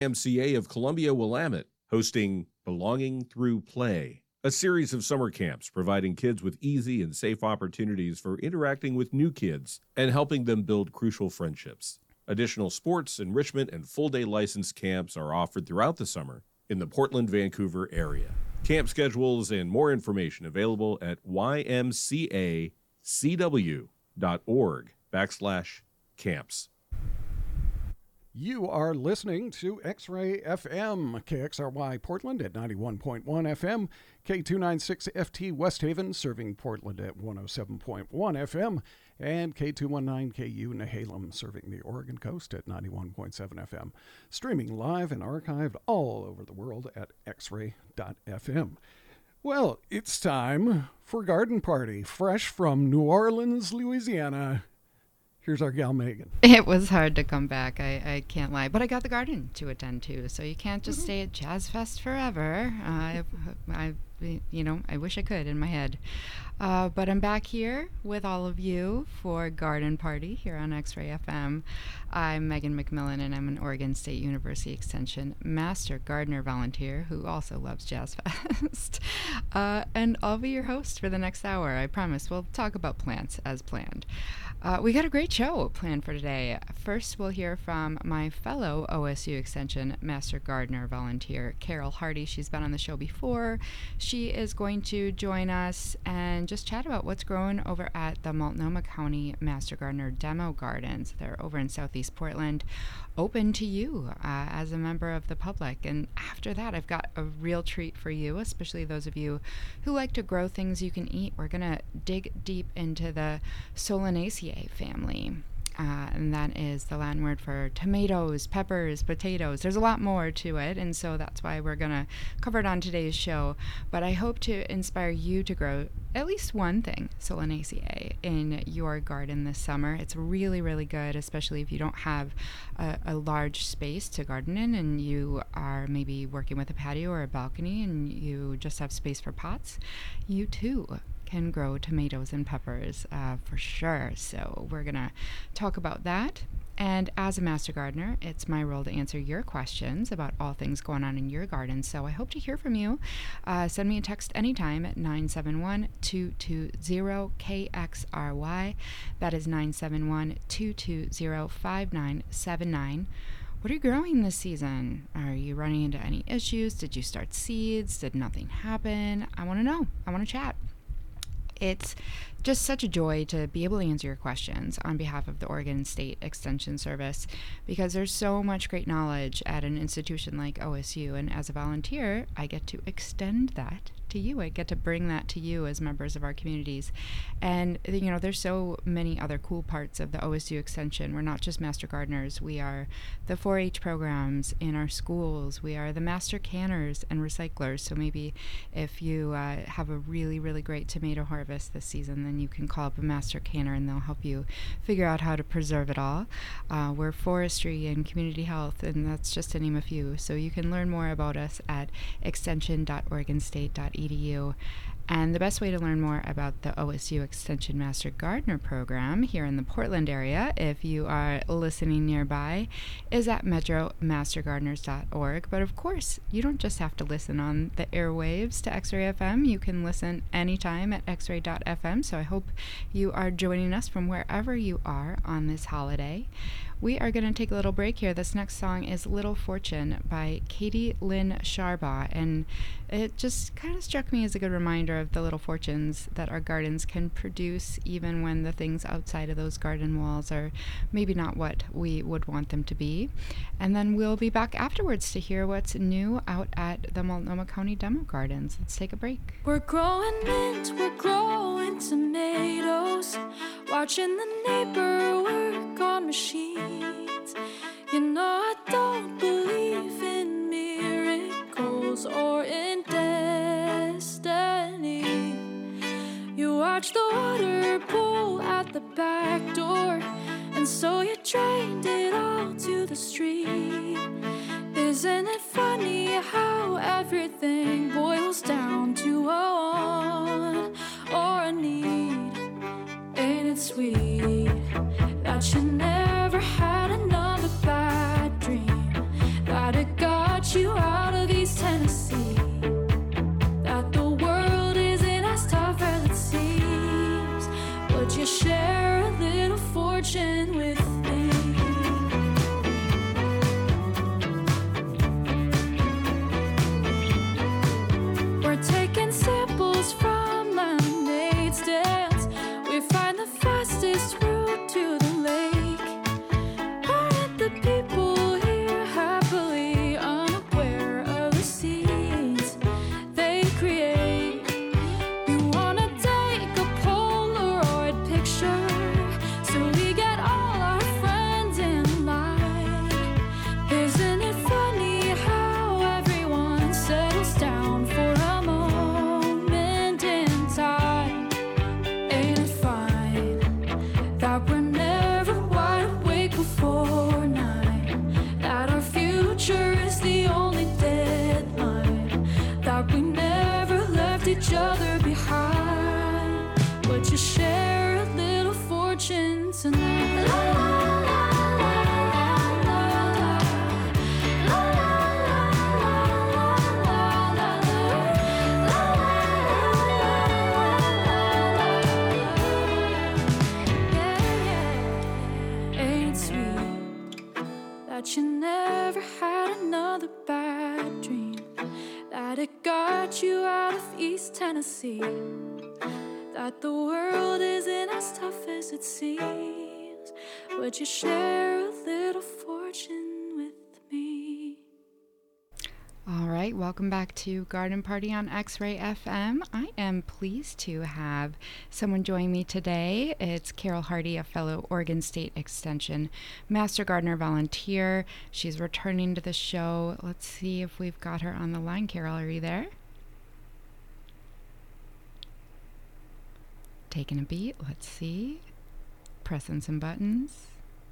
YMCA of Columbia Willamette, hosting Belonging Through Play, a series of summer camps providing kids with easy and safe opportunities for interacting with new kids and helping them build crucial friendships. Additional sports, enrichment, and full-day licensed camps are offered throughout the summer in the Portland-Vancouver area. Camp schedules and more information available at ymcacw.org/camps. You are listening to X-Ray FM, KXRY Portland at 91.1 FM, K296FT West Haven serving Portland at 107.1 FM, and K219KU Nehalem serving the Oregon coast at 91.7 FM. Streaming live and archived all over the world at xray.fm. Well, it's time for Garden Party, fresh from New Orleans, Louisiana. Here's our gal, Megan. It was hard to come back, I can't lie. But I got the garden to attend to, so you can't just stay at Jazz Fest forever. I wish I could in my head. But I'm back here with all of you for Garden Party here on X-Ray FM. I'm Megan McMillan, and I'm an Oregon State University Extension Master Gardener Volunteer who also loves Jazz Fest. And I'll be your host for the next hour, I promise. We'll talk about plants as planned. We got a great show planned for today. First, we'll hear from my fellow OSU Extension Master Gardener Volunteer, Carol Hardy. She's been on the show before. She is going to join us and just chat about what's growing over at the Multnomah County Master Gardener Demo Gardens. They're over in Southeast Portland, open to you as a member of the public. And after that, I've got a real treat for you, especially those of you who like to grow things you can eat. We're going to dig deep into the Solanaceae family. And that is the Latin word for tomatoes, peppers, potatoes. There's a lot more to it, and so that's why we're going to cover it on today's show. But I hope to inspire you to grow at least one thing, Solanaceae, in your garden this summer. It's really, really good, especially if you don't have a large space to garden in and you are maybe working with a patio or a balcony and you just have space for pots. You too can grow tomatoes and peppers for sure. So we're going to talk about that. And as a master gardener, it's my role to answer your questions about all things going on in your garden. So I hope to hear from you. Send me a text anytime at 971-220-KXRY. That is 971-220-5979. What are you growing this season? Are you running into any issues? Did you start seeds? Did nothing happen? I want to know. I want to chat. It's just such a joy to be able to answer your questions on behalf of the Oregon State Extension Service, because there's so much great knowledge at an institution like OSU, and as a volunteer, I get to extend that to you. I get to bring that to you as members of our communities. And, there's so many other cool parts of the OSU Extension. We're not just master gardeners. We are the 4-H programs in our schools. We are the master canners and recyclers. So maybe if you have a really, really great tomato harvest this season, then you can call up a master canner and they'll help you figure out how to preserve it all. We're forestry and community health, and that's just to name a few. So you can learn more about us at extension.oregonstate.edu. And the best way to learn more about the OSU Extension Master Gardener Program here in the Portland area, if you are listening nearby, is at metromastergardeners.org. But of course, you don't just have to listen on the airwaves to X-Ray FM. You can listen anytime at xray.fm. So I hope you are joining us from wherever you are on this holiday. We are going to take a little break here. This next song is Little Fortune by Katie Lynn Sharbaugh, and it just kind of struck me as a good reminder of the little fortunes that our gardens can produce, even when the things outside of those garden walls are maybe not what we would want them to be. And then we'll be back afterwards to hear what's new out at the Multnomah County Demo Gardens. Let's take a break. We're growing mint, we're growing tomatoes, watching the neighbor work on machines. I don't believe in miracles or in destiny. You watch the water pool at the back door, and so you drained it all to the street. Isn't it funny how everything boils down to a want or a need? Ain't it sweet that you never had another bad dream, that it got you out of East Tennessee. That the world isn't as tough as it seems. Would you share a little fortune with me? We're taking samples from lemonade stands. We find the fastest route to the lake. Aren't the people here happily unaware of the scenes they create? You wanna take a Polaroid picture so we get all our friends in line. Isn't it funny how everyone settles down for a moment in time? Ain't it fine that we're never wide awake before 9? That our future is the only deadline? That we never left each other behind? Would you share a little fortune tonight? La, la, la, la, la, la. La, la, la, la, la, la. Ain't it sweet that you never had another bad dream? That it got you out of East Tennessee? That the world isn't as tough as it seems? Would you share a little fortune with me? All right, welcome back to Garden Party on X-Ray FM. I am pleased to have someone join me today. It's Carol Hardy, a fellow Oregon State Extension Master Gardener volunteer. She's returning to the show. Let's see if we've got her on the line. Carol, are you there? Taking a beat. Let's see. Pressing some buttons.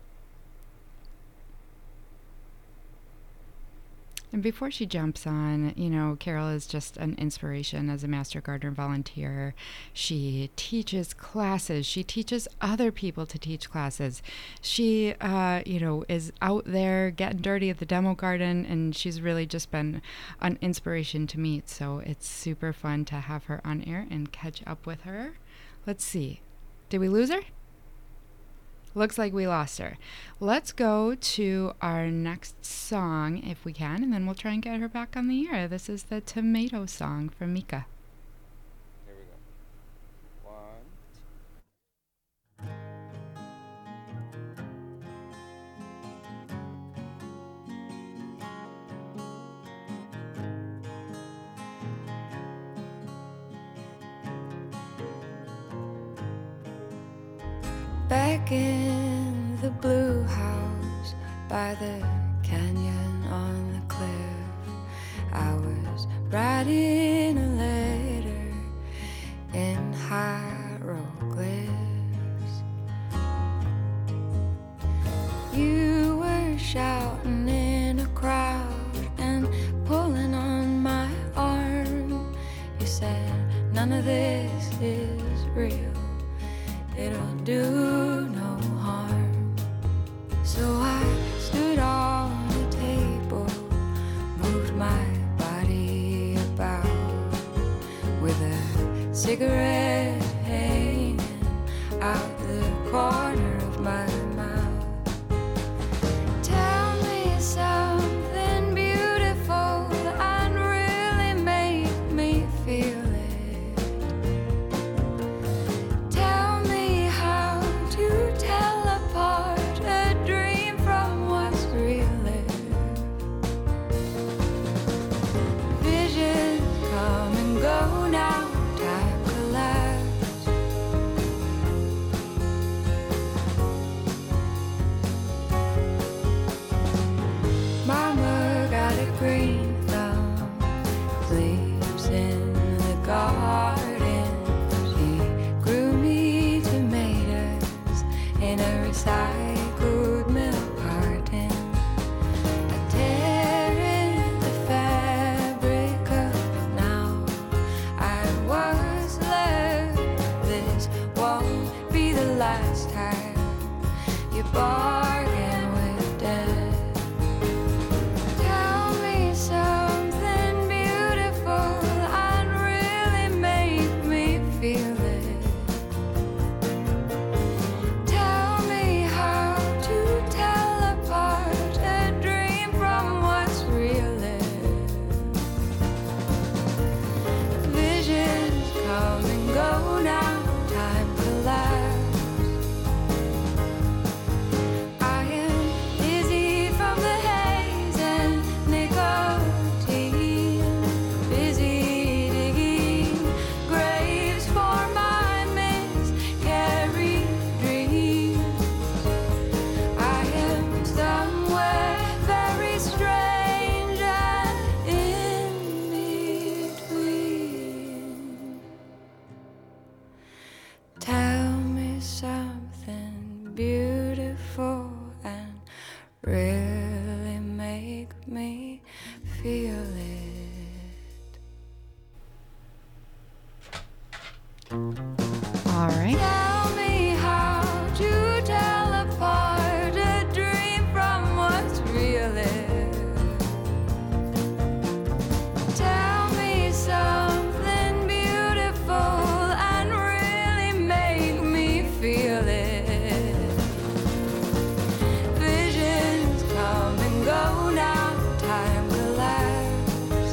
And before she jumps on, you know, Carol is just an inspiration as a Master Gardener volunteer. She teaches classes. She teaches other people to teach classes. She, is out there getting dirty at the demo garden, and she's really just been an inspiration to meet. So it's super fun to have her on air and catch up with her. Let's see. Did we lose her? Looks like we lost her. Let's go to our next song if we can, and then we'll try and get her back on the air. This is the Tomato Song from Mika. Here we go. One. Back in the blue house by the canyon on the cliff, I was writing a letter in hieroglyphs. You were shouting in a crowd and pulling on my arm. You said, none of this is real. It'll do no harm. So I stood on the table, moved my body about with a cigarette hanging out the corner of my mouth. Tell me something beautiful and really make me feel it. feel it. All right. Tell me how to tell apart a dream from what's real. Tell me something beautiful and really make me feel it. Visions come and go now, time collapse.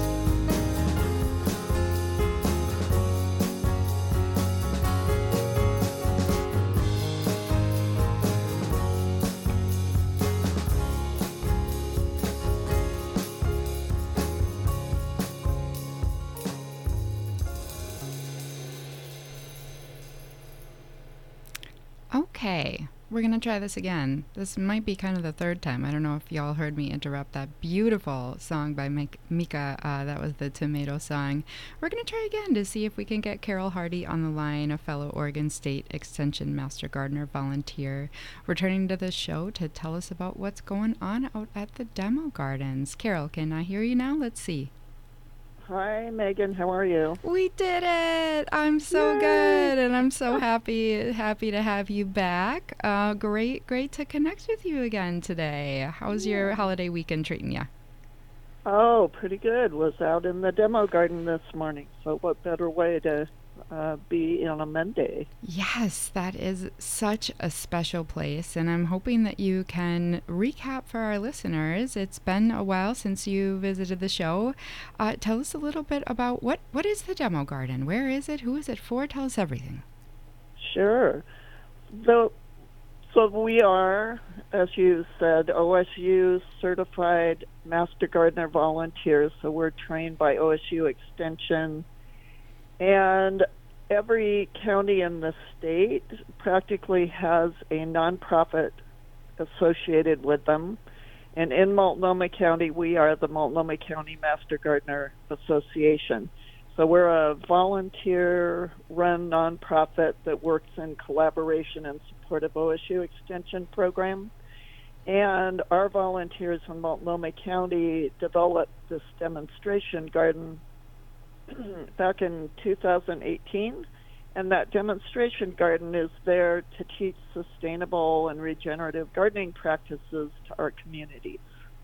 Okay, we're going to try this again. This might be kind of the third time. I don't know if y'all heard me interrupt that beautiful song by Mika. That was the Tomato song. We're going to try again to see if we can get Carol Hardy on the line, a fellow Oregon State Extension Master Gardener volunteer, returning to the show to tell us about what's going on out at the demo gardens. Carol, can I hear you now? Let's see. Hi, Megan. How are you? We did it! I'm so good, and I'm so happy to have you back. Great to connect with you again today. How's your holiday weekend treating you? Oh, pretty good. Was out in the demo garden this morning. So what better way to be on a Monday? Yes, that is such a special place, and I'm hoping that you can recap for our listeners. It's been a while since you visited the show. Tell us a little bit about what is the demo garden? Where is it? Who is it for? Tell us everything. Sure. So we are, as you said, OSU certified Master Gardener volunteers. So we're trained by OSU Extension. And every county in the state practically has a nonprofit associated with them. And in Multnomah County, we are the Multnomah County Master Gardener Association. So we're a volunteer-run nonprofit that works in collaboration and support of OSU Extension program. And our volunteers in Multnomah County developed this demonstration garden back in 2018, and that demonstration garden is there to teach sustainable and regenerative gardening practices to our communities.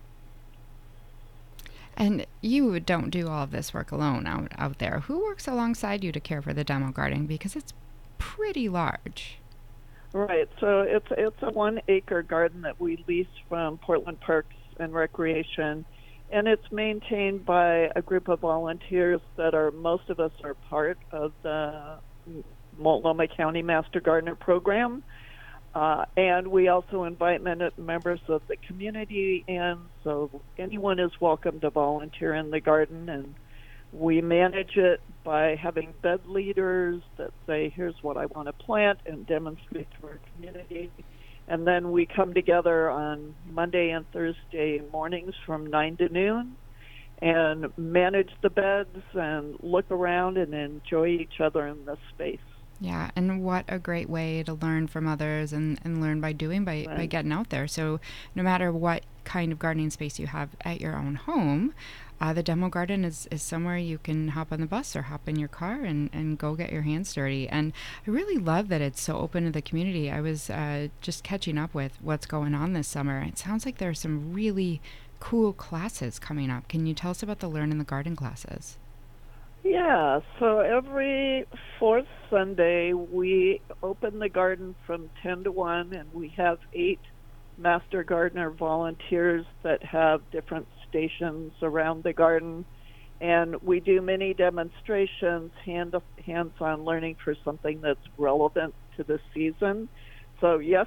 And you don't do all of this work alone out there. Who works alongside you to care for the demo garden? Because it's pretty large. Right, so it's a 1 acre garden that we lease from Portland Parks and Recreation. And it's maintained by a group of volunteers that most of us are part of the Multnomah County Master Gardener program. And we also invite members of the community in, so anyone is welcome to volunteer in the garden. And we manage it by having bed leaders that say, here's what I want to plant, and demonstrate to our community. And then we come together on Monday and Thursday mornings from 9 to noon and manage the beds and look around and enjoy each other in this space. Yeah, and what a great way to learn from others and learn by doing, by getting out there. So no matter what kind of gardening space you have at your own home, the demo garden is somewhere you can hop on the bus or hop in your car and go get your hands dirty. And I really love that it's so open to the community. I was just catching up with what's going on this summer. It sounds like there are some really cool classes coming up. Can you tell us about the Learn in the Garden classes? Yeah, so every fourth Sunday we open the garden from 10 to 1, and we have 8 Master Gardener volunteers that have different stations around the garden, and we do many demonstrations, hands-on learning for something that's relevant to the season. So yes,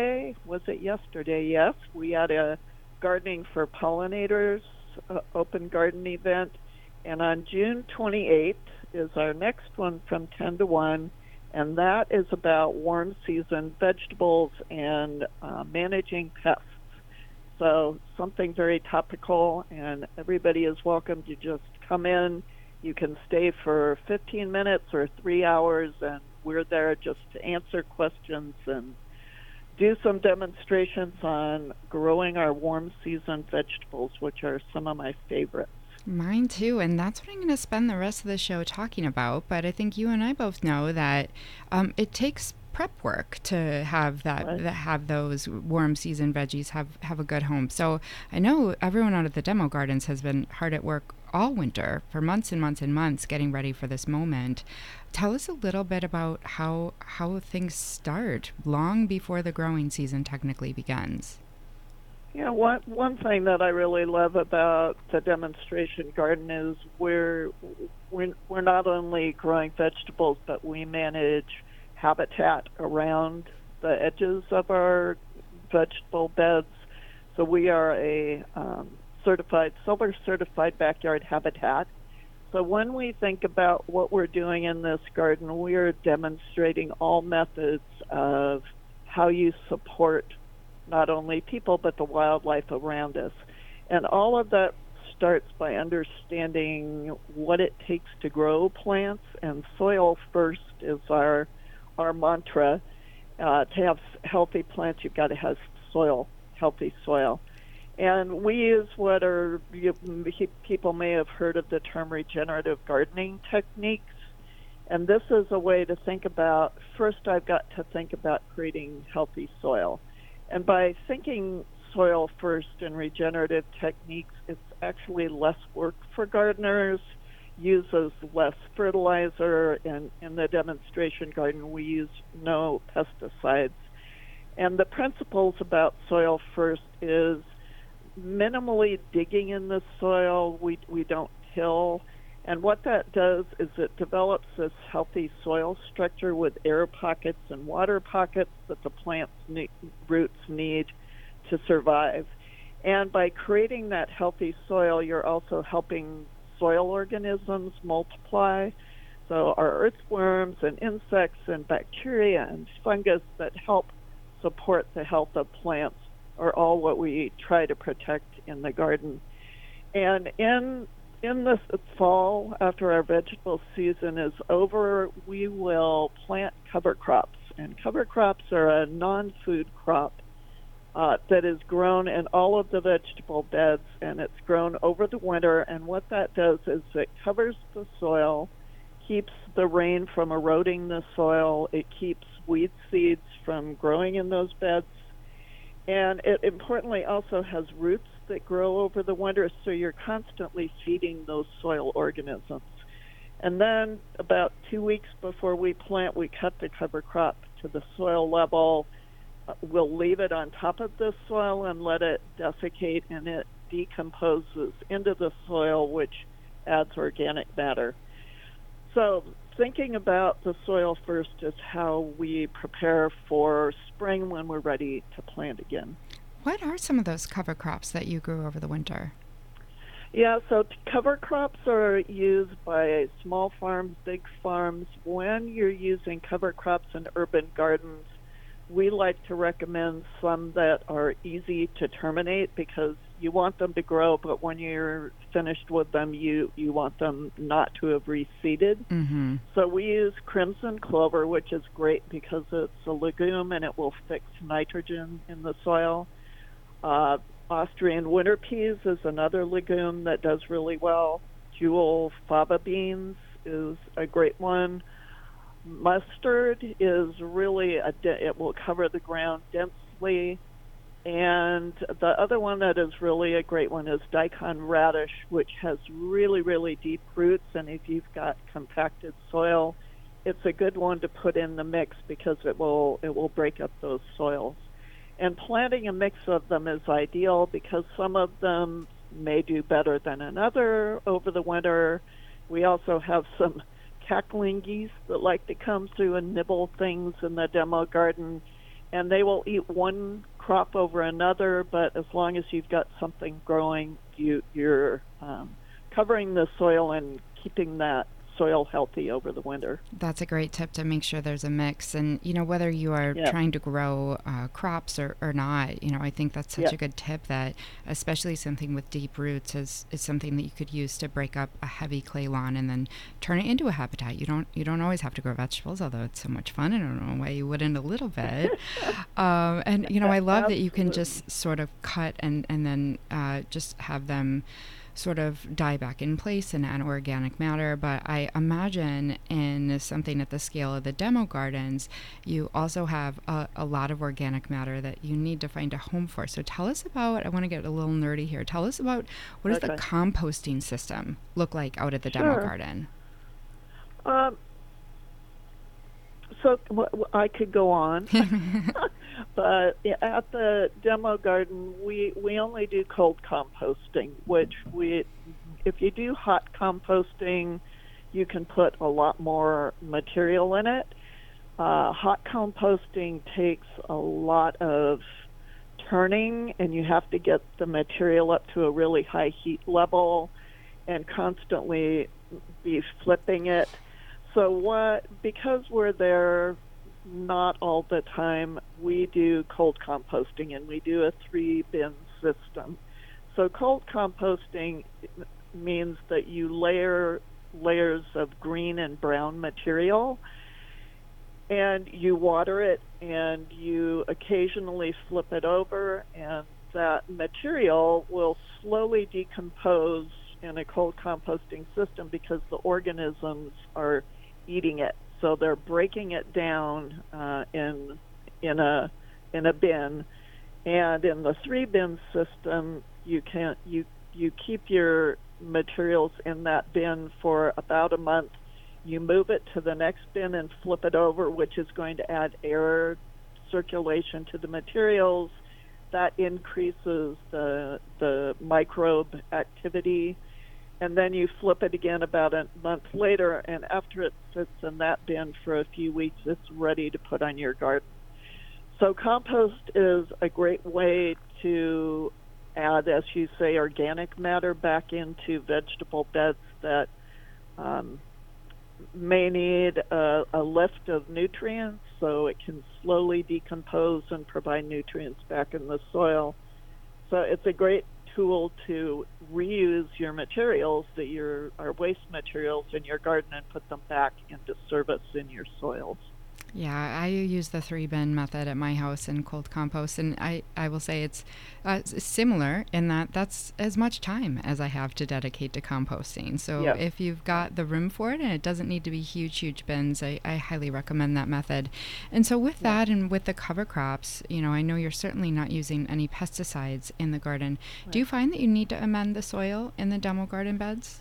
we had a Gardening for Pollinators open garden event, and on June 28th is our next one from 10 to 1, and that is about warm season vegetables and managing pests. So something very topical, and everybody is welcome to just come in. You can stay for 15 minutes or 3 hours, and we're there just to answer questions and do some demonstrations on growing our warm season vegetables, which are some of my favorites. Mine too, and that's what I'm going to spend the rest of the show talking about. But I think you and I both know that it takes prep work to have have those warm season veggies have a good home. So I know everyone out at the demo gardens has been hard at work all winter for months and months and months getting ready for this moment. Tell us a little bit about how things start long before the growing season technically begins. Yeah, one thing that I really love about the demonstration garden is we're not only growing vegetables, but we manage habitat around the edges of our vegetable beds. So we are a Silver certified backyard habitat. So when we think about what we're doing in this garden, we are demonstrating all methods of how you support not only people but the wildlife around us. And all of that starts by understanding what it takes to grow plants, and soil first is our mantra. To have healthy plants, you've got to have healthy soil. And we use people may have heard of the term regenerative gardening techniques. And this is a way to think about, first I've got to think about creating healthy soil. And by thinking soil first and regenerative techniques, it's actually less work for gardeners, uses less fertilizer, and in the demonstration garden we use no pesticides. And the principles about soil first is minimally digging in the soil. We don't till. And what that does is it develops this healthy soil structure with air pockets and water pockets that the plant's roots need to survive. And by creating that healthy soil, you're also helping soil organisms multiply. So our earthworms and insects and bacteria and fungus that help support the health of plants are all what we try to protect in the garden. And in this fall, after our vegetable season is over, we will plant cover crops. And cover crops are a non-food crop that is grown in all of the vegetable beds, and it's grown over the winter. And what that does is it covers the soil, keeps the rain from eroding the soil, it keeps weed seeds from growing in those beds, and it importantly also has roots that grow over the winter, so you're constantly feeding those soil organisms. And then about 2 weeks before we plant, we cut the cover crop to the soil level. We'll leave it on top of the soil and let it desiccate, and it decomposes into the soil, which adds organic matter. So thinking about the soil first is how we prepare for spring when we're ready to plant again. What are some of those cover crops that you grew over the winter? Yeah, so cover crops are used by small farms, big farms. When you're using cover crops in urban gardens, we like to recommend some that are easy to terminate because you want them to grow, but when you're finished with them, you want them not to have reseeded. Mm-hmm. So we use crimson clover, which is great because it's a legume and it will fix nitrogen in the soil. Austrian winter peas is another legume that does really well. Jewel fava beans is a great one. Mustard is really, it will cover the ground densely. And the other one that is really a great one is daikon radish, which has really, really deep roots. And if you've got compacted soil, it's a good one to put in the mix because it will break up those soils. And planting a mix of them is ideal because some of them may do better than another over the winter. We also have some cackling geese that like to come through and nibble things in the demo garden, and they will eat one crop over another, but as long as you've got something growing, you're covering the soil and keeping that soil healthy over the winter. That's a great tip, to make sure there's a mix. And, whether you are trying to grow crops or not, I think that's such a good tip, that especially something with deep roots is something that you could use to break up a heavy clay lawn and then turn it into a habitat. You don't always have to grow vegetables, although it's so much fun. I don't know why you wouldn't a little bit. And, I love that you can just sort of cut and then just have them sort of die back in place and add organic matter. But I imagine in something at the scale of the demo gardens, you also have a lot of organic matter that you need to find a home for. So tell us about, I want to get a little nerdy here, tell us about what does the composting system look like out at the demo garden? So I could go on, but at the demo garden, we only do cold composting, which if you do hot composting, you can put a lot more material in it. Hot composting takes a lot of turning, and you have to get the material up to a really high heat level and constantly be flipping it. So because we're there not all the time, we do cold composting, and we do a 3-bin system. So cold composting means that you layer layers of green and brown material, and you water it, and you occasionally flip it over, and that material will slowly decompose in a cold composting system because the organisms are eating it. So they're breaking it down in a bin, and in the 3-bin system, you keep your materials in that bin for about a month. You move it to the next bin and flip it over, which is going to add air circulation to the materials. That increases the microbe activity. And then you flip it again about a month later, and after it sits in that bin for a few weeks, it's ready to put on your garden. So compost is a great way to add, as you say, organic matter back into vegetable beds that may need a lift of nutrients, so it can slowly decompose and provide nutrients back in the soil. So it's a great tool to reuse your materials are waste materials in your garden and put them back into service in your soils. Yeah, I use the 3-bin method at my house in cold compost, and I will say it's similar in that that's as much time as I have to dedicate to composting. So if you've got the room for it, and it doesn't need to be huge bins, I highly recommend that method. And so with that, and with the cover crops, I know you're certainly not using any pesticides in the garden. Right. Do you find that you need to amend the soil in the demo garden beds?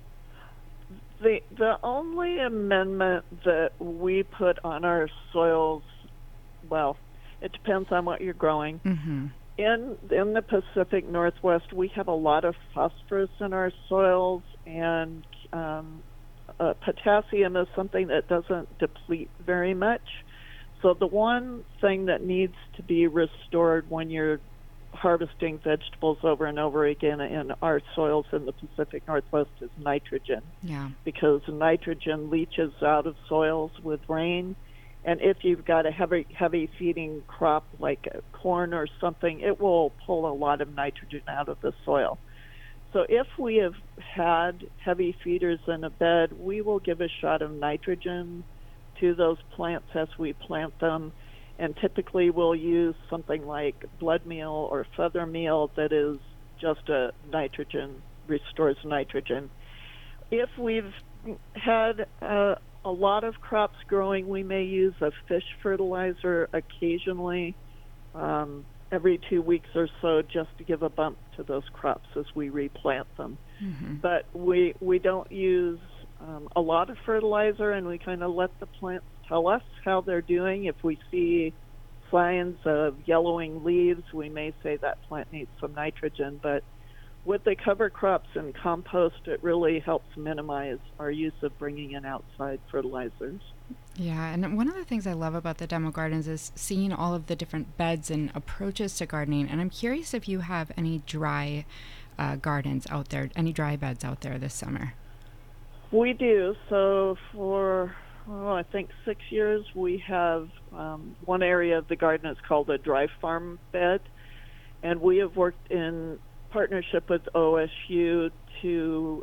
The only amendment that we put on our soils, well, it depends on what you're growing. Mm-hmm. In the Pacific Northwest, we have a lot of phosphorus in our soils, and potassium is something that doesn't deplete very much. So the one thing that needs to be restored when you're harvesting vegetables over and over again in our soils in the Pacific Northwest is nitrogen. Yeah. Because nitrogen leaches out of soils with rain, and if you've got a heavy feeding crop like corn or something, it will pull a lot of nitrogen out of the soil. So if we have had heavy feeders in a bed, we will give a shot of nitrogen to those plants as we plant them. And typically we'll use something like blood meal or feather meal that is just a nitrogen, restores nitrogen. If we've had a lot of crops growing, we may use a fish fertilizer occasionally, every 2 weeks or so, just to give a bump to those crops as we replant them. Mm-hmm. But we don't use a lot of fertilizer, and we kind of let the plants tell us how they're doing. If we see signs of yellowing leaves, we may say that plant needs some nitrogen. But with the cover crops and compost, it really helps minimize our use of bringing in outside fertilizers. Yeah, and one of the things I love about the demo gardens is seeing all of the different beds and approaches to gardening. And I'm curious if you have any dry gardens out there, any dry beds out there this summer. We do. So for, I think 6 years, we have one area of the garden is called a dry farm bed, and we have worked in partnership with OSU to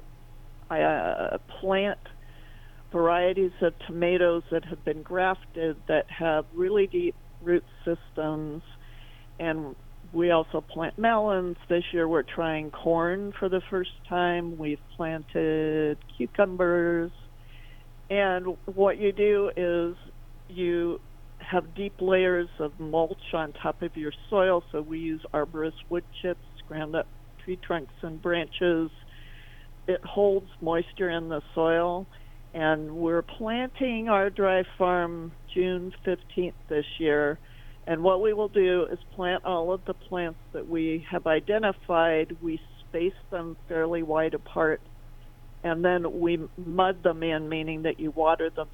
plant varieties of tomatoes that have been grafted that have really deep root systems, and we also plant melons. This year we're trying corn for the first time. We've planted cucumbers. And what you do is you have deep layers of mulch on top of your soil. So we use arborist wood chips, ground up tree trunks and branches. It holds moisture in the soil. And we're planting our dry farm June 15th this year. And what we will do is plant all of the plants that we have identified. We space them fairly wide apart, and then we mud them in, meaning that you water them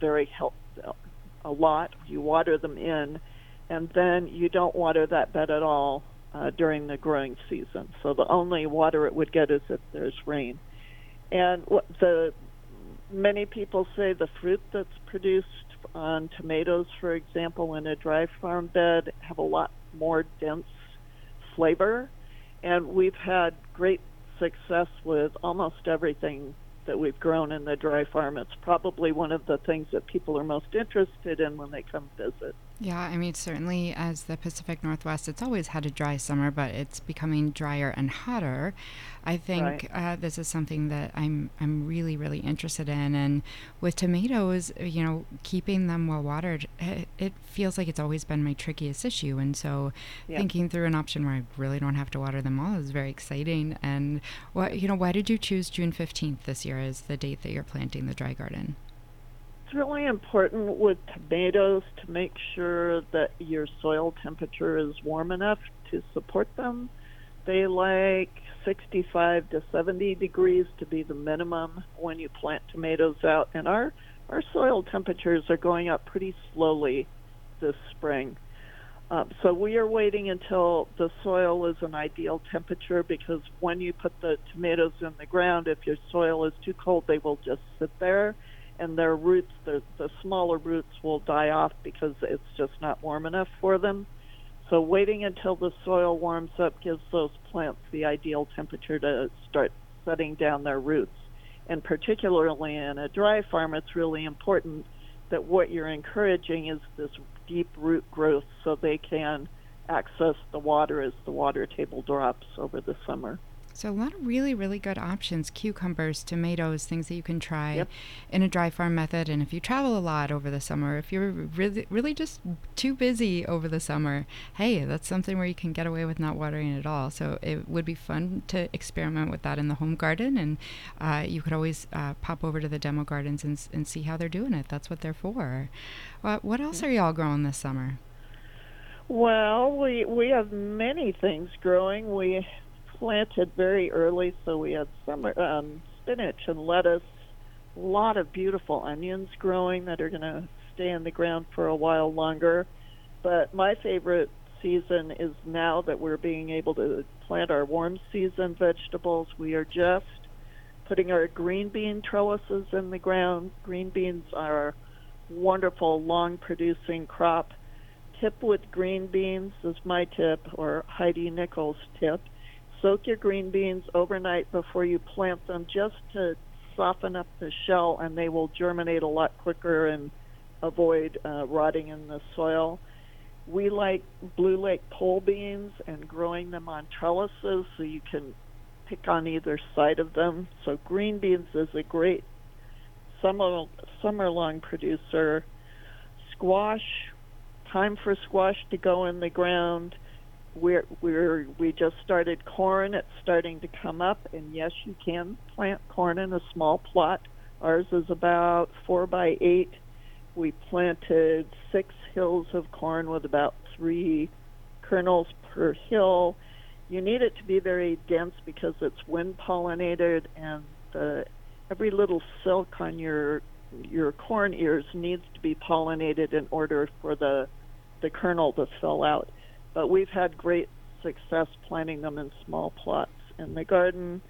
a lot. You water them in, and then you don't water that bed at all during the growing season. So the only water it would get is if there's rain. And many people say the fruit that's produced on tomatoes, for example, in a dry farm bed have a lot more dense flavor, and we've had great success with almost everything that we've grown in the dry farm. It's probably one of the things that people are most interested in when they come visit. Yeah, I mean, certainly as the Pacific Northwest, it's always had a dry summer, but it's becoming drier and hotter. I think this is something that I'm really, really interested in. And with tomatoes, keeping them well watered, it feels like it's always been my trickiest issue. And so thinking through an option where I really don't have to water them all is very exciting. And why did you choose June 15th this year as the date that you're planting the dry garden? It's really important with tomatoes to make sure that your soil temperature is warm enough to support them. They like 65 to 70 degrees to be the minimum when you plant tomatoes out. And our soil temperatures are going up pretty slowly this spring. So we are waiting until the soil is an ideal temperature, because when you put the tomatoes in the ground, if your soil is too cold, they will just sit there. And their roots, the smaller roots, will die off because it's just not warm enough for them. So waiting until the soil warms up gives those plants the ideal temperature to start setting down their roots. And particularly in a dry farm, it's really important that what you're encouraging is this deep root growth so they can access the water as the water table drops over the summer. So a lot of really, really good options: cucumbers, tomatoes, things that you can try in a dry farm method. And if you travel a lot over the summer, if you're really, really just too busy over the summer, hey, that's something where you can get away with not watering at all. So it would be fun to experiment with that in the home garden. And you could always pop over to the demo gardens and see how they're doing it. That's what they're for. What else are y'all growing this summer? Well, we have many things growing. We planted very early, so we had summer spinach and lettuce, a lot of beautiful onions growing that are going to stay in the ground for a while longer. But my favorite season is now that we're being able to plant our warm season vegetables. We are just putting our green bean trellises in the ground. Green beans are wonderful, long-producing crop. Tip with green beans is my tip, or Heidi Nichols' tip. Soak your green beans overnight before you plant them, just to soften up the shell, and they will germinate a lot quicker and avoid rotting in the soil. We like Blue Lake pole beans and growing them on trellises so you can pick on either side of them. So green beans is a great summer-long producer. Squash, time for squash to go in the ground. We just started corn. It's starting to come up, and yes, you can plant corn in a small plot. Ours is about 4 by 8. We planted 6 hills of corn with about 3 kernels per hill. You need it to be very dense because it's wind pollinated, and every little silk on your corn ears needs to be pollinated in order for the kernel to fill out. But we've had great success planting them in small plots in the garden.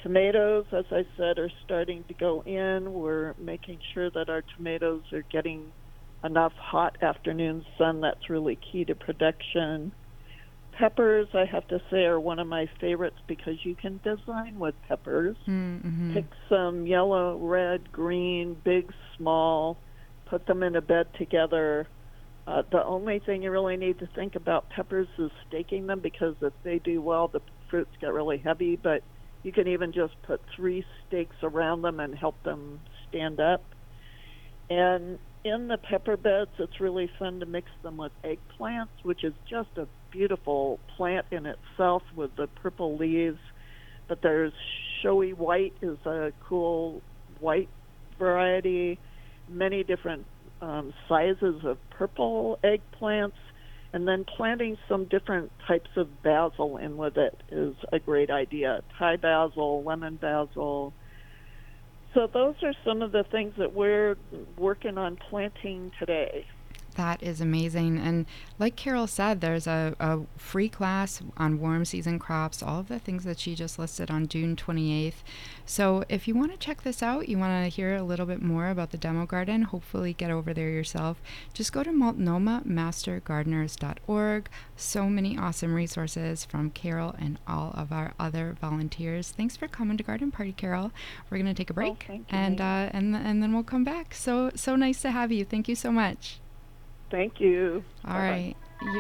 tomatoes, as I said, are starting to go in. We're making sure that our tomatoes are getting enough hot afternoon sun. That's really key to production. Peppers, I have to say, are one of my favorites because you can design with peppers. Mm-hmm. Pick some yellow, red, green, big, small, put them in a bed together. The only thing you really need to think about peppers is staking them, because if they do well, the fruits get really heavy, but you can even just put 3 stakes around them and help them stand up. And in the pepper beds, it's really fun to mix them with eggplants, which is just a beautiful plant in itself with the purple leaves. But there's showy white is a cool white variety, many different sizes of purple eggplants, and then planting some different types of basil in with it is a great idea. Thai basil, lemon basil. So those are some of the things that we're working on planting today. That is amazing. And like Carol said, there's a free class on warm season crops, all of the things that she just listed on June 28th. So if you want to check this out, you want to hear a little bit more about the demo garden, hopefully get over there yourself, just go to multnomahmastergardeners.org. So many awesome resources from Carol and all of our other volunteers. Thanks for coming to Garden Party, Carol. We're going to take a break, thank you, and then we'll come back. So nice to have you. Thank you so much. Thank you. All right.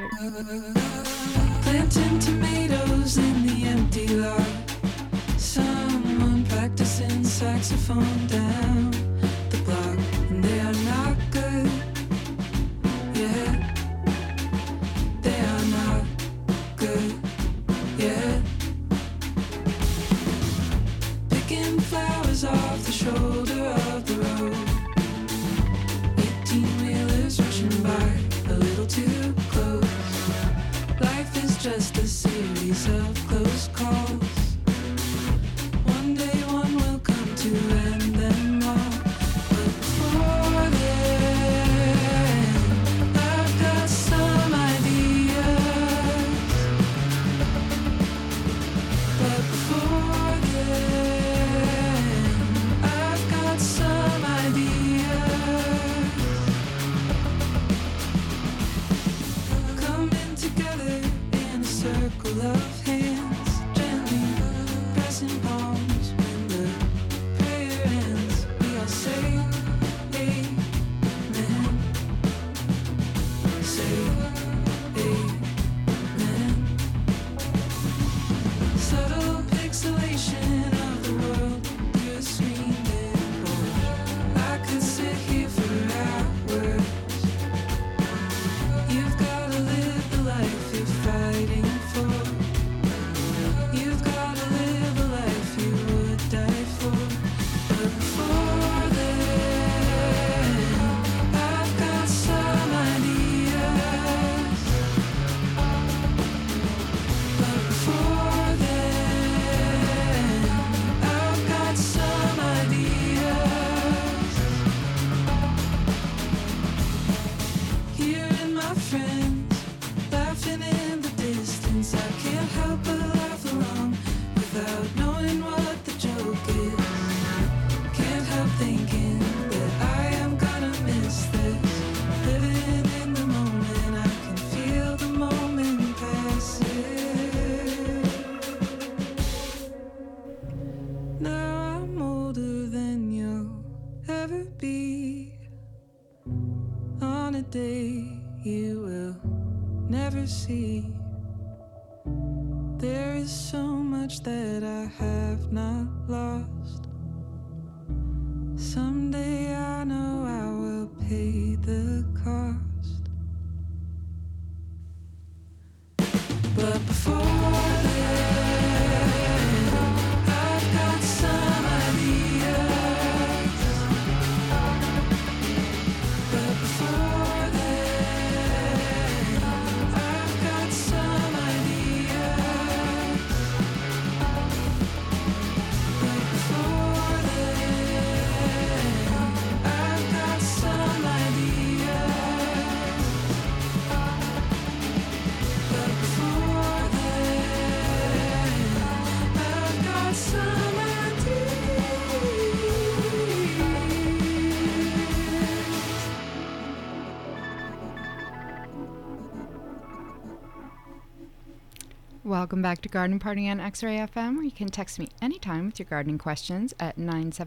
Planting tomatoes in the empty lot. Someone practicing saxophone down the block, and they are not good. Yeah, they are not good. Yeah, picking flowers off the shoulder of the road. 18-wheelers rushing by a little too close. Life is just a series of close calls. One day one will come to end them all. But before then, I've got some ideas. But before then, I've got some ideas. Coming together in a circle of hands, gently pressing palms when the prayer ends. We all say amen. Say amen. Subtle pixelation of the world through a screen board. I could sit here for hours. You've gotta live the life you're fighting for. You've gotta live a life you would die for. But before then, I've got some ideas. But before then, I've got some ideas. Hearing my friends laughing in the distance, I can't help but laugh along without knowing what the joke is. Can't help thinking that I am gonna miss this. Living in the moment, I can feel the moment passing. Now I'm older than you'll ever be. On a day you will never see. There is so much that I have not lost. Someday I know I will pay the cost. But before then, I've got some ideas. But before then, I've got some ideas. But before Welcome back to Garden Party on X-Ray FM, where you can text me anytime with your gardening questions at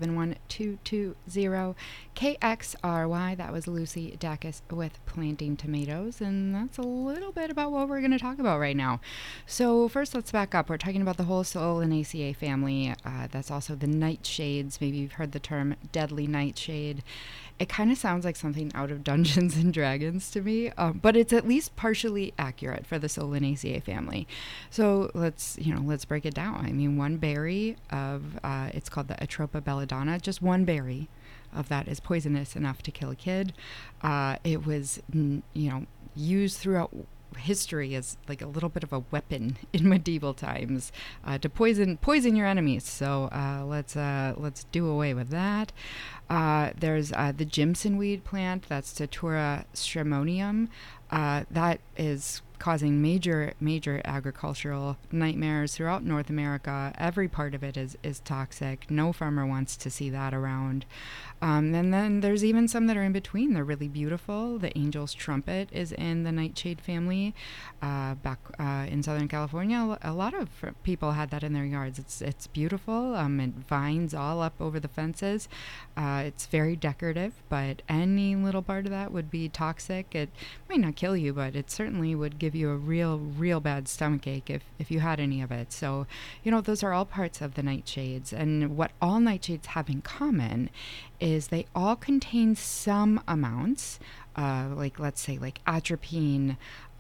971-220-KXRY. That was Lucy Dacus with Planting Tomatoes, and that's a little bit about what we're going to talk about right now. So first, let's back up. We're talking about the whole Solanaceae family. That's also the nightshades. Maybe you've heard the term deadly nightshade. It kind of sounds like something out of Dungeons and Dragons to me, but it's at least partially accurate for the Solanaceae family. So let's break it down. I mean, one berry of it's called the Atropa belladonna. Just one berry of that is poisonous enough to kill a kid. It was used throughout history as like a little bit of a weapon in medieval times to poison your enemies. So let's do away with that. There's the Jimson weed plant. That's Datura stramonium. That is causing major agricultural nightmares throughout North America. Every part of it is toxic. No farmer wants to see that around. And then there's even some that are in between. They're really beautiful. The Angel's Trumpet is in the nightshade family. Back in Southern California, a lot of people had that in their yards. It's beautiful. It vines all up over the fences. It's very decorative, but any little part of that would be toxic. It might not kill you, but it certainly would give you a real bad stomachache if you had any of it. So, those are all parts of the nightshades. And what all nightshades have in common is they all contain some amounts, let's say atropine,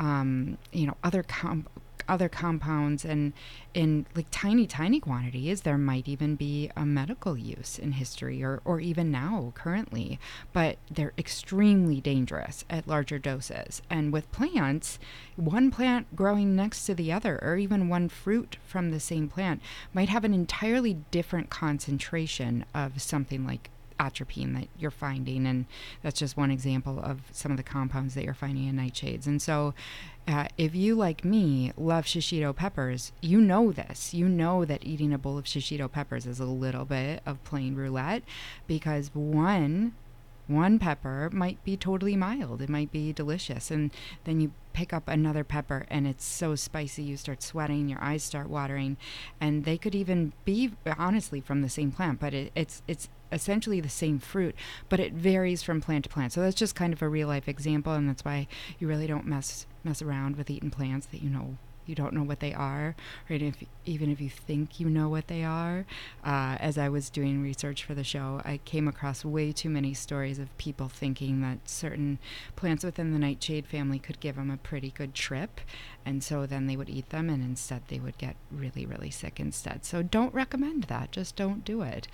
other compounds, and in like tiny quantities. There might even be a medical use in history or even now currently, but they're extremely dangerous at larger doses. And with plants, one plant growing next to the other, or even one fruit from the same plant, might have an entirely different concentration of something like atropine that you're finding, and that's just one example of some of the compounds that you're finding in nightshades. And so if you, like me, love shishito peppers, you know this. You know that eating a bowl of shishito peppers is a little bit of plain roulette, because one pepper might be totally mild. It might be delicious. And then you pick up another pepper and it's so spicy you start sweating, your eyes start watering. And they could even be, honestly, from the same plant, but it's essentially the same fruit, but it varies from plant to plant. So that's just kind of a real life example, and that's why you really don't mess around with eating plants that you don't know what they are, right? Even if you think you know what they are. As I was doing research for the show, I came across way too many stories of people thinking that certain plants within the nightshade family could give them a pretty good trip, and so then they would eat them, and instead they would get really sick instead. So don't recommend that. Just don't do it.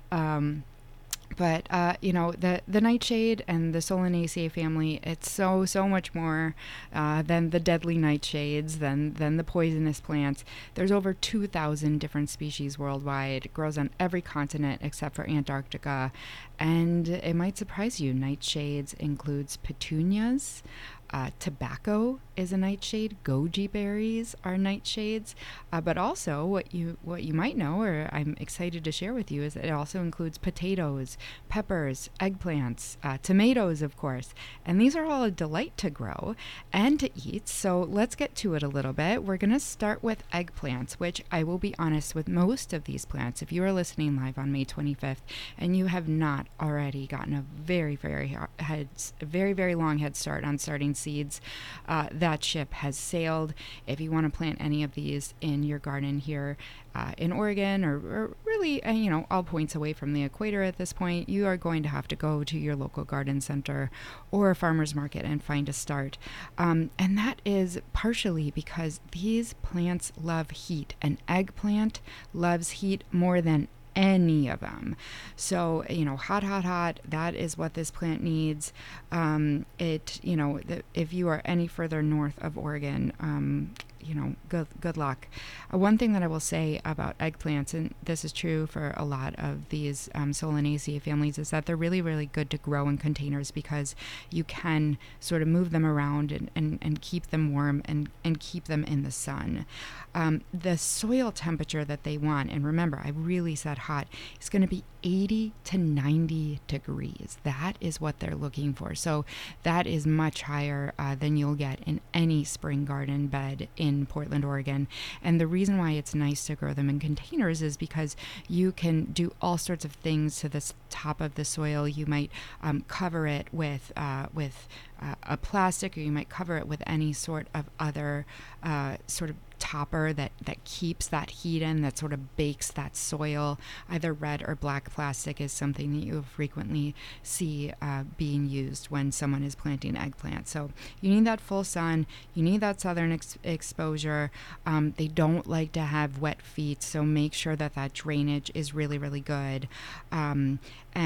But the nightshade and the Solanaceae family, it's so much more than the deadly nightshades, than the poisonous plants. There's over 2,000 different species worldwide. It grows on every continent except for Antarctica. And it might surprise you, nightshades includes petunias. Tobacco is a nightshade. Goji berries are nightshades. But also what you might know, or I'm excited to share with you, is that it also includes potatoes, peppers, eggplants, tomatoes, of course. And these are all a delight to grow and to eat. So let's get to it a little bit. We're going to start with eggplants, which I will be honest, with most of these plants, if you are listening live on May 25th and you have not already gotten a very long head start on starting seeds, that ship has sailed. If you want to plant any of these in your garden here in Oregon, or really all points away from the equator at this point, you are going to have to go to your local garden center or a farmer's market and find a start. And that is partially because these plants love heat. An eggplant loves heat more than any of them. So, hot, that is what this plant needs. If you are any further north of Oregon, good luck. One thing that I will say about eggplants, and this is true for a lot of these Solanaceae families, is that they're really good to grow in containers, because you can sort of move them around and keep them warm and keep them in the sun. The soil temperature that they want, and remember, I really said hot, is going to be 80 to 90 degrees. That is what they're looking for. So that is much higher than you'll get in any spring garden bed in in Portland, Oregon. And the reason why it's nice to grow them in containers is because you can do all sorts of things to the top of the soil. You might cover it with a plastic, or you might cover it with any sort of other sort of topper that keeps that heat in, that sort of bakes that soil. Either red or black plastic is something that you frequently see being used when someone is planting eggplants. So you need that full sun, you need that southern exposure. They don't like to have wet feet, so make sure that drainage is really, really good. And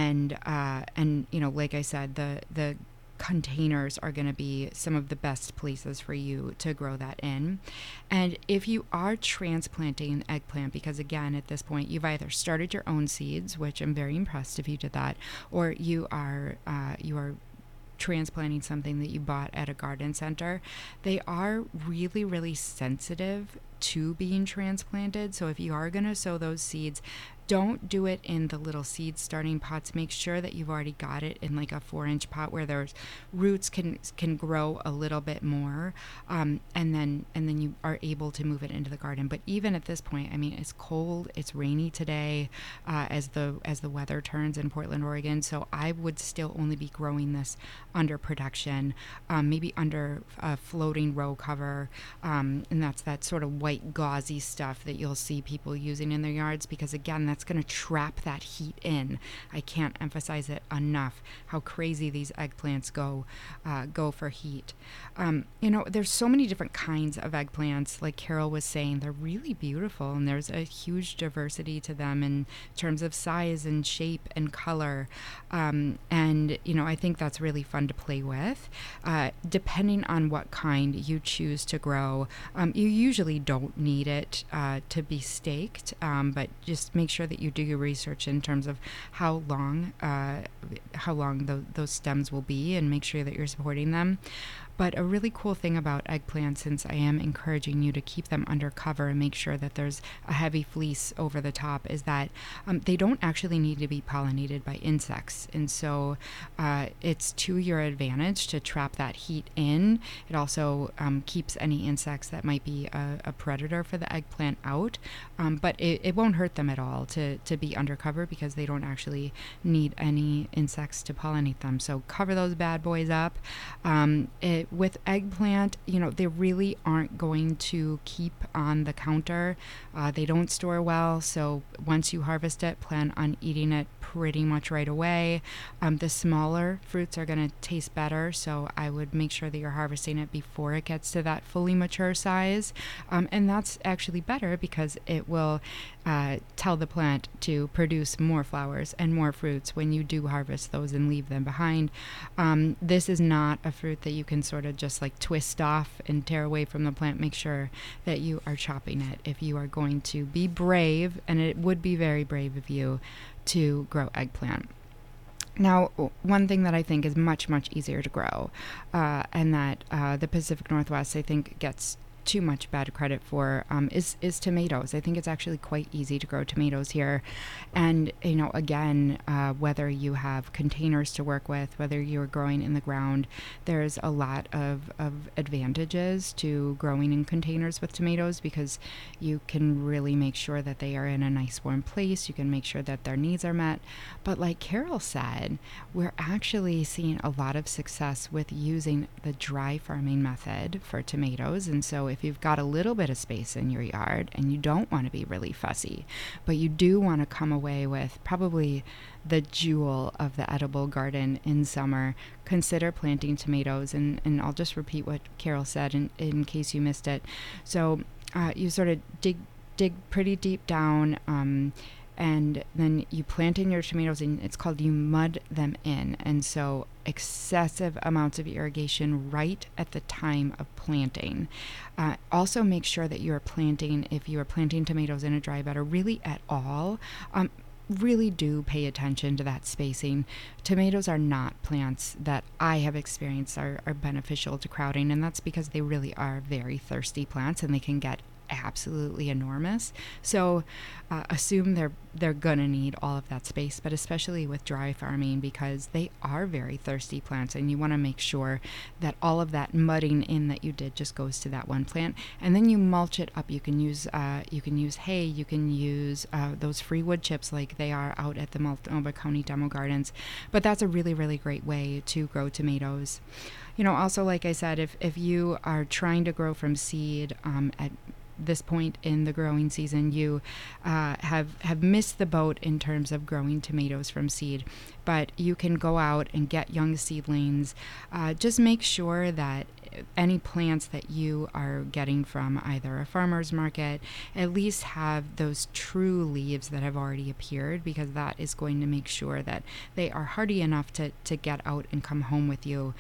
you know, like I said, the containers are going to be some of the best places for you to grow that in. And if you are transplanting an eggplant, because again, at this point, you've either started your own seeds, which I'm very impressed if you did that, or you are transplanting something that you bought at a garden center, they are really, really sensitive to being transplanted. So if you are going to sow those seeds, don't do it in the little seed starting pots. Make sure that you've already got it in like a 4-inch pot where there's roots can grow a little bit more, and then you are able to move it into the garden. But even at this point, I mean, it's cold, it's rainy today, as the weather turns in Portland, Oregon. So I would still only be growing this under production, maybe under a floating row cover, and that's that sort of white gauzy stuff that you'll see people using in their yards, because again, that's going to trap that heat in. I can't emphasize it enough how crazy these eggplants go for heat. You know, there's so many different kinds of eggplants. Like Carol was saying, they're really beautiful, and there's a huge diversity to them in terms of size and shape and color. And you know, I think that's really fun to play with. Depending on what kind you choose to grow, you usually don't need it to be staked, but just make sure that you do your research in terms of how long those stems will be, and make sure that you're supporting them. But a really cool thing about eggplants, since I am encouraging you to keep them under cover and make sure that there's a heavy fleece over the top, is that they don't actually need to be pollinated by insects. And so it's to your advantage to trap that heat in. It also keeps any insects that might be a predator for the eggplant out. But it won't hurt them at all to be undercover, because they don't actually need any insects to pollinate them. So cover those bad boys up. With eggplant, you know, they really aren't going to keep on the counter. They don't store well, so once you harvest it, plan on eating it pretty much right away. The smaller fruits are going to taste better, so I would make sure that you're harvesting it before it gets to that fully mature size. And that's actually better, because it will tell the plant to produce more flowers and more fruits when you do harvest those and leave them behind. This is not a fruit that you can sort of just like twist off and tear away from the plant. Make sure that you are chopping it if you are going to be brave, and it would be very brave of you to grow eggplant. Now, one thing that I think is much, much easier to grow, and that the Pacific Northwest, I think, gets too much bad credit for, is tomatoes. I think it's actually quite easy to grow tomatoes here. And, you know, again, whether you have containers to work with, whether you're growing in the ground, there's a lot of advantages to growing in containers with tomatoes, because you can really make sure that they are in a nice warm place. You can make sure that their needs are met. But like Carol said, we're actually seeing a lot of success with using the dry farming method for tomatoes. And so if you've got a little bit of space in your yard and you don't want to be really fussy, but you do want to come away with probably the jewel of the edible garden in summer, consider planting tomatoes. And I'll just repeat what Carol said in case you missed it. So you sort of dig pretty deep down, and then you plant in your tomatoes, and it's called you mud them in. And so excessive amounts of irrigation right at the time of planting. Also make sure that you are planting, if you are planting tomatoes in a dry bed or really at all, really do pay attention to that spacing. Tomatoes are not plants that I have experienced are beneficial to crowding, and that's because they really are very thirsty plants, and they can get absolutely enormous. So assume they're gonna need all of that space, but especially with dry farming, because they are very thirsty plants, and you want to make sure that all of that mudding in that you did just goes to that one plant, and then you mulch it up. You can use hay, you can use those free wood chips like they are out at the Multnomah County Demo Gardens, but that's a really, really great way to grow tomatoes. Also, like I said, if you are trying to grow from seed at this point in the growing season, you have missed the boat in terms of growing tomatoes from seed, but you can go out and get young seedlings. Just make sure that any plants that you are getting from either a farmer's market at least have those true leaves that have already appeared, because that is going to make sure that they are hardy enough to get out and come home with you,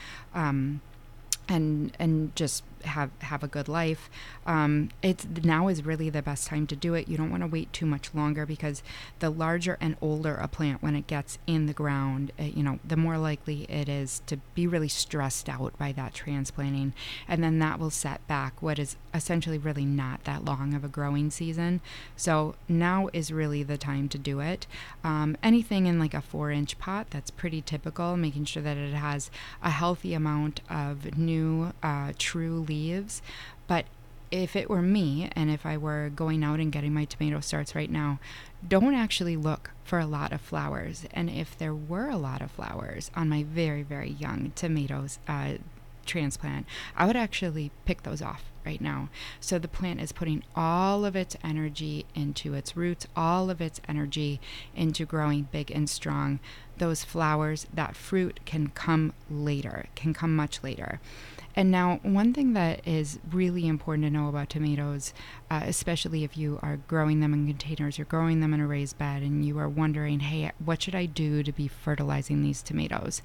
and just have a good life. It's now is really the best time to do it. You don't want to wait too much longer, because the larger and older a plant when it gets in the ground, the more likely it is to be really stressed out by that transplanting, and then that will set back what is essentially really not that long of a growing season. So now is really the time to do it. Anything in like a 4-inch pot, that's pretty typical, making sure that it has a healthy amount of new true leaves. But if it were me, and if I were going out and getting my tomato starts right now, don't actually look for a lot of flowers. And if there were a lot of flowers on my very, very young tomatoes transplant, I would actually pick those off right now. So the plant is putting all of its energy into its roots, all of its energy into growing big and strong. Those flowers, that fruit can come later, can come much later. And now, one thing that is really important to know about tomatoes, especially if you are growing them in containers, you're growing them in a raised bed, and you are wondering, hey, what should I do to be fertilizing these tomatoes?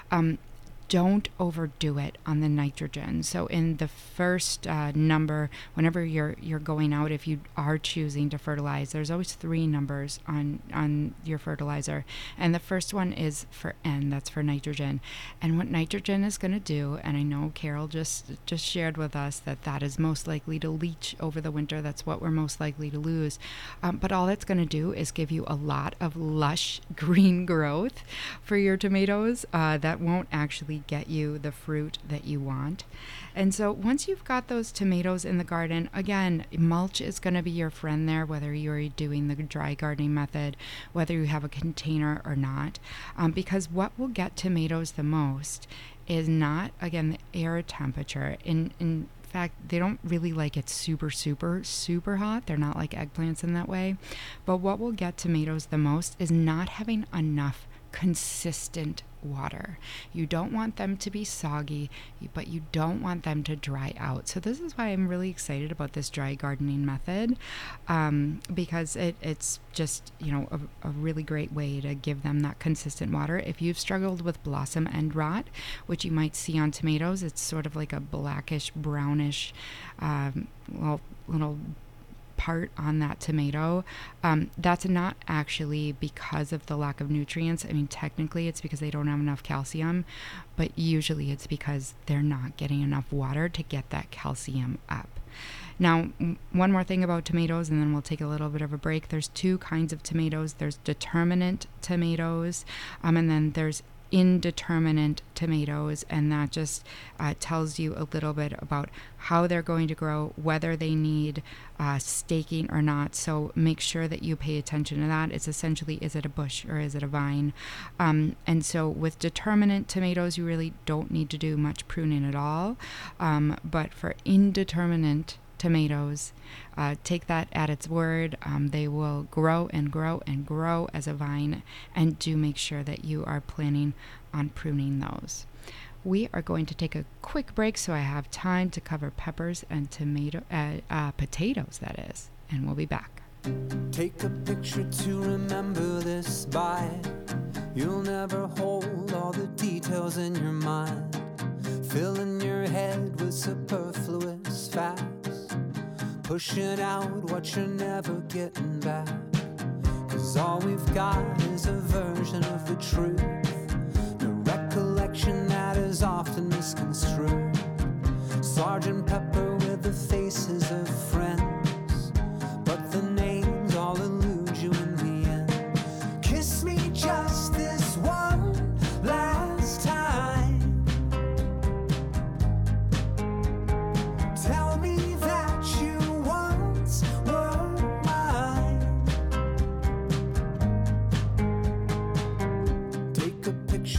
Don't overdo it on the nitrogen. So in the first number, whenever you're going out, if you are choosing to fertilize, there's always 3 numbers on your fertilizer. And the first one is for N, that's for nitrogen. And what nitrogen is going to do, and I know Carol just shared with us that is most likely to leach over the winter. That's what we're most likely to lose. But all it's going to do is give you a lot of lush green growth for your tomatoes that won't actually get you the fruit that you want. And so once you've got those tomatoes in the garden, again, mulch is going to be your friend there, whether you're doing the dry gardening method, whether you have a container or not, because what will get tomatoes the most is not, again, the air temperature. In fact, they don't really like it super, super, super hot. They're not like eggplants in that way. But what will get tomatoes the most is not having enough consistent water. You don't want them to be soggy, but you don't want them to dry out. So this is why I'm really excited about this dry gardening method, because it's just, a really great way to give them that consistent water. If you've struggled with blossom end rot, which you might see on tomatoes, it's sort of like a blackish, brownish, little part on that tomato, that's not actually because of the lack of nutrients. I mean, technically it's because they don't have enough calcium, but usually it's because they're not getting enough water to get that calcium up. Now, one more thing about tomatoes, and then we'll take a little bit of a break. There's 2 kinds of tomatoes. There's determinate tomatoes, and then there's indeterminate tomatoes, and that just tells you a little bit about how they're going to grow, whether they need staking or not. So make sure that you pay attention to that. It's essentially, is it a bush or is it a vine? And so with determinate tomatoes, you really don't need to do much pruning at all. But for indeterminate tomatoes, take that at its word. They will grow and grow and grow as a vine, and do make sure that you are planning on pruning those. We are going to take a quick break so I have time to cover peppers and potatoes, that is, and we'll be back. Take a picture to remember this by. You'll never hold all the details in your mind, filling your head with superfluous facts, pushing out what you're never getting back. 'Cause all we've got is a version of the truth, the recollection that is often misconstrued. Sergeant Pepper with the faces of friends,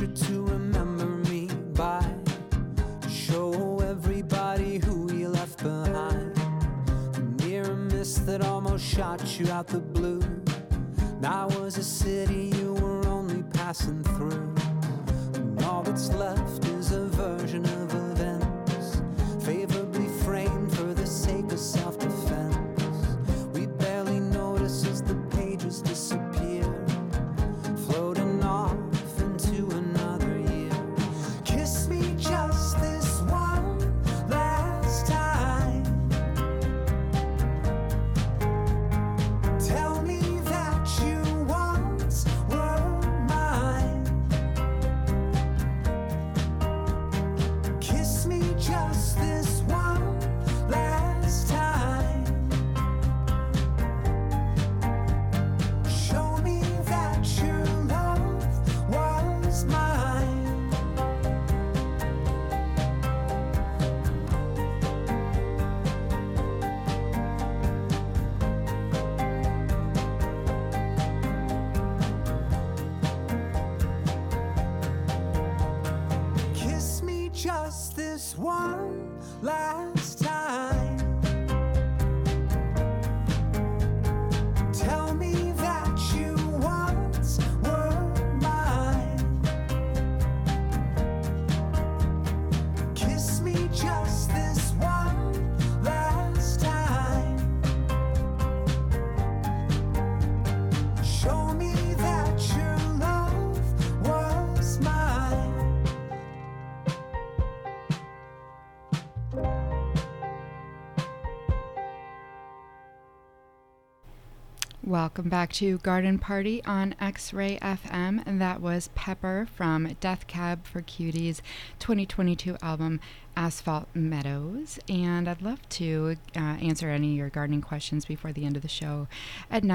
picture to remember me by. Show everybody who you left behind. The near miss that almost shot you out the blue. Now was a city you were only passing through. And all that's left is a version of events favorably framed for the sake of self-defense. We barely notice as the pages disappear, floating off into another year. Kiss me just this one last time. Tell me that you once were mine. Kiss me just this one last time. Show me that your love was mine. Kiss me just this one last time. Tell me that you once were mine. Kiss me just this one last time. Show me that your love was mine. Welcome back to Garden Party on X-Ray FM, and that was Pepper from Death Cab for Cuties 2022 album Asphalt Meadows. And I'd love to answer any of your gardening questions before the end of the show at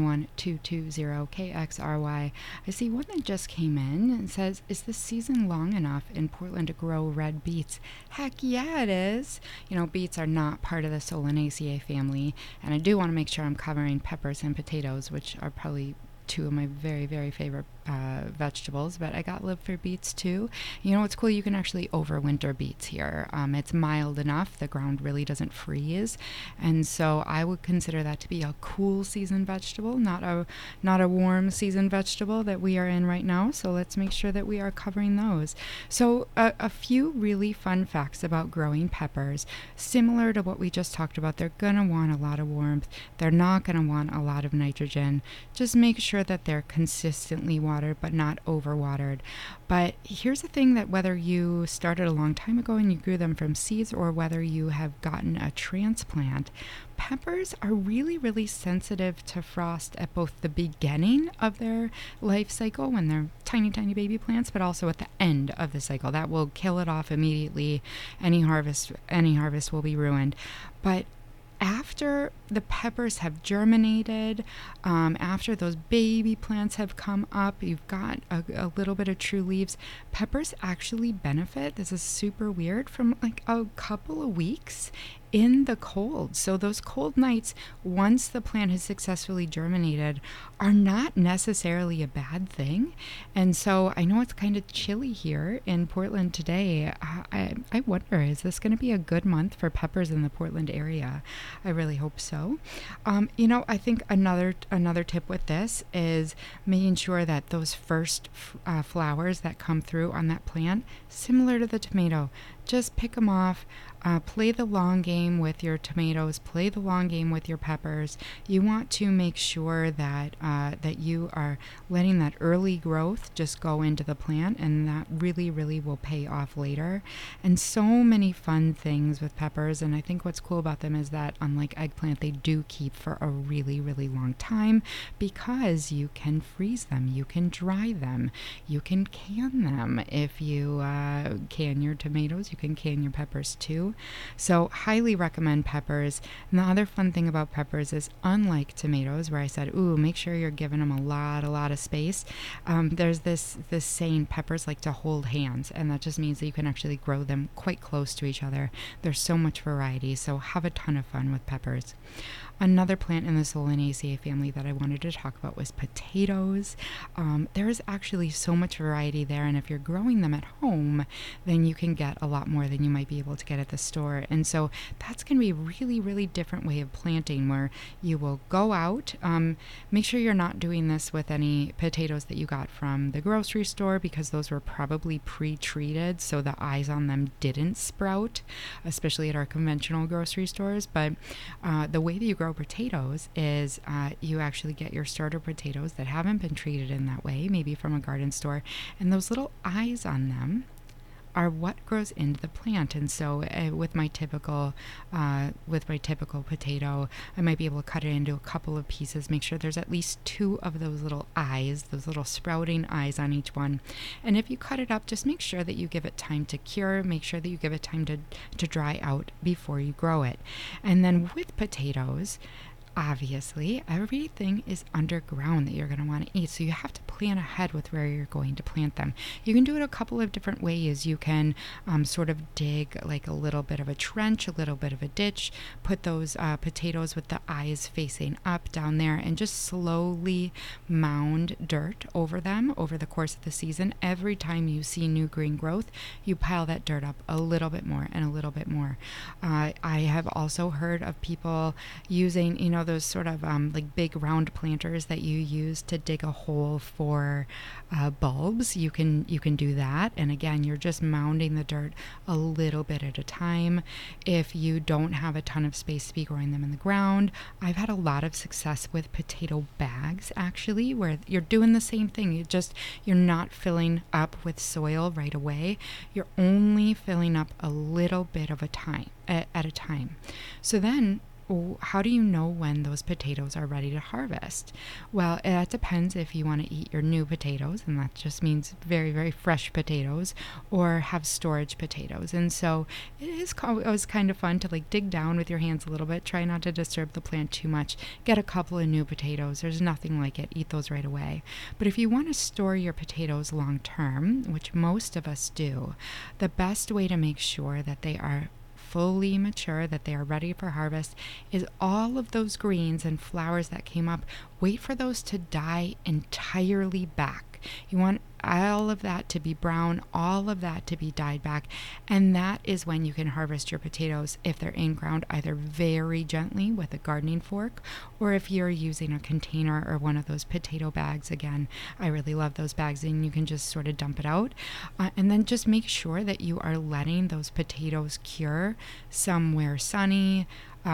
971-220-KXRY. I see one that just came in and says, is the season long enough in Portland to grow red beets? Heck yeah, it is. You know, beets are not part of the Solanaceae family, and I do want to make sure I'm covering peppers and potatoes, which are probably two of my very, very favorite vegetables, but I got live for beets too. You know what's cool? You can actually overwinter beets here. It's mild enough. The ground really doesn't freeze. And so I would consider that to be a cool season vegetable, not a warm season vegetable that we are in right now. So let's make sure that we are covering those. So a few really fun facts about growing peppers, similar to what we just talked about. They're going to want a lot of warmth. They're not going to want a lot of nitrogen. Just make sure that they're consistently watered, but not overwatered. But here's the thing, that whether you started a long time ago and you grew them from seeds, or whether you have gotten a transplant, peppers are really, really sensitive to frost at both the beginning of their life cycle, when they're tiny, tiny baby plants, but also at the end of the cycle. That will kill it off immediately. Any harvest will be ruined. But after the peppers have germinated, after those baby plants have come up, you've got a little bit of true leaves, peppers actually benefit, this is super weird, from like a couple of weeks in the cold. So those cold nights, once the plant has successfully germinated, are not necessarily a bad thing. And so I know it's kind of chilly here in Portland today. I wonder, is this going to be a good month for peppers in the Portland area? I really hope so. You know, I think another tip with this is making sure that those first flowers that come through on that plant, similar to the tomato, just pick them off. Play the long game with your tomatoes, play the long game with your peppers. You want to make sure that that you are letting that early growth just go into the plant, and that really, really will pay off later. And so many fun things with peppers, and I think what's cool about them is that, unlike eggplant, they do keep for a really, really long time, because you can freeze them, you can dry them, you can can them. If you can your tomatoes, you can can your peppers too. So highly recommend peppers. And the other fun thing about peppers is, unlike tomatoes, where I said, ooh, make sure you're giving them a lot of space, there's this saying, peppers like to hold hands, and that just means that you can actually grow them quite close to each other. There's so much variety, so have a ton of fun with peppers. Another plant in the Solanaceae family that I wanted to talk about was potatoes. There is actually so much variety there, and if you're growing them at home, then you can get a lot more than you might be able to get at the store. And so that's going to be a really, really different way of planting, where you will go out. Make sure you're not doing this with any potatoes that you got from the grocery store, because those were probably pre-treated, so the eyes on them didn't sprout, especially at our conventional grocery stores. But the way that you grow potatoes is you actually get your starter potatoes that haven't been treated in that way, maybe from a garden store, and those little eyes on them are what grows into the plant. And so with my typical potato, I might be able to cut it into a couple of pieces, make sure there's at least 2 of those little eyes, those little sprouting eyes on each one. And if you cut it up, just make sure that you give it time to cure, make sure that you give it time to dry out before you grow it. And then with potatoes, obviously, everything is underground that you're going to want to eat, so you have to plan ahead with where you're going to plant them. You can do it a couple of different ways. You can sort of dig like a little bit of a trench, a little bit of a ditch, put those potatoes with the eyes facing up down there, and just slowly mound dirt over them over the course of the season. Every time you see new green growth, you pile that dirt up a little bit more and a little bit more. I have also heard of people using, those sort of like big round planters that you use to dig a hole for bulbs. You can do that, and again, you're just mounding the dirt a little bit at a time. If you don't have a ton of space to be growing them in the ground, I've had a lot of success with potato bags, actually, where you're doing the same thing. You're not filling up with soil right away. You're only filling up a little bit of a time at a time. So then, how do you know when those potatoes are ready to harvest? Well, it depends if you want to eat your new potatoes, and that just means very, very fresh potatoes, or have storage potatoes. And so it was kind of fun to like dig down with your hands a little bit, try not to disturb the plant too much, get a couple of new potatoes. There's nothing like it. Eat those right away. But if you want to store your potatoes long term, which most of us do, the best way to make sure that they are fully mature, that they are ready for harvest, is all of those greens and flowers that came up, wait for those to die entirely back. You want all of that to be brown, all of that to be dyed back, and that is when you can harvest your potatoes if they're in ground, either very gently with a gardening fork, or if you're using a container or one of those potato bags. Again, I really love those bags, and you can just sort of dump it out, and then just make sure that you are letting those potatoes cure somewhere sunny,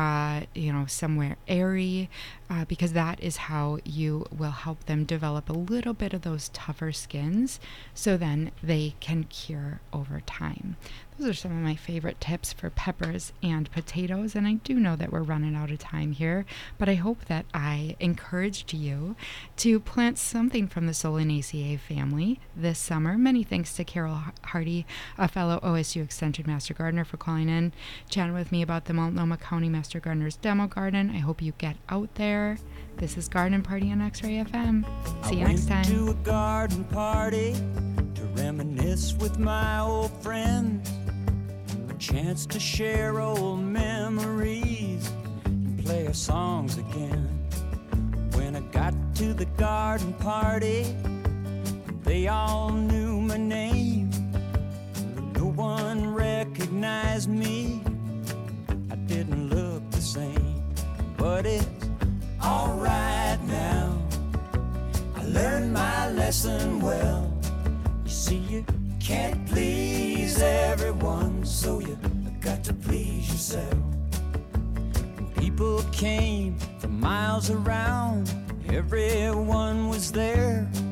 somewhere airy, because that is how you will help them develop a little bit of those tougher skins, so then they can cure over time. Those are some of my favorite tips for peppers and potatoes, and I do know that we're running out of time here, but I hope that I encouraged you to plant something from the Solanaceae family this summer. Many thanks to Carol Hardy, a fellow OSU Extension Master Gardener, for calling in, chatting with me about the Multnomah County Master Gardener's Demo Garden. I hope you get out there. This is Garden Party on X-Ray FM. See you next time. I went to a garden party to reminisce with my old friends. A chance to share old memories and play our songs again. When I got to the garden party, they all knew my name. No one recognized me. I didn't look the same, but it's alright now. I learned my lesson well. You see, you can't please everyone, so you got to please yourself. And people came from miles around, everyone was there.